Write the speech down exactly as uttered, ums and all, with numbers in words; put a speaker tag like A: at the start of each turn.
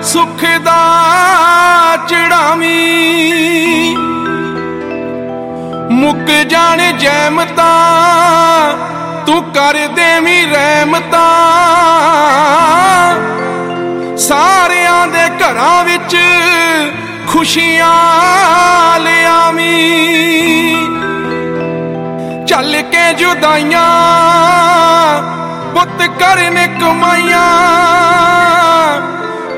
A: सुख दा चढ़ावी, मुक जाने जैमता तू कर देवी रहमता, सारियां दे घरां विच खुशियां ले आवी। चल के जुदाइयां पुत करने कमाइयां,